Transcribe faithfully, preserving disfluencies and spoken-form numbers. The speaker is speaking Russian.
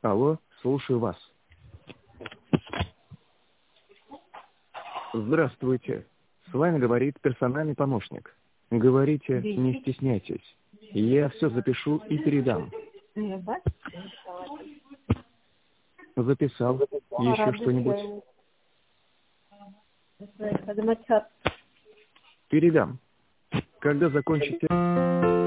Алло, слушаю вас. Здравствуйте. С вами говорит персональный помощник. Говорите, не стесняйтесь. Я все запишу и передам. Записал. Еще что-нибудь? Передам. Когда закончите...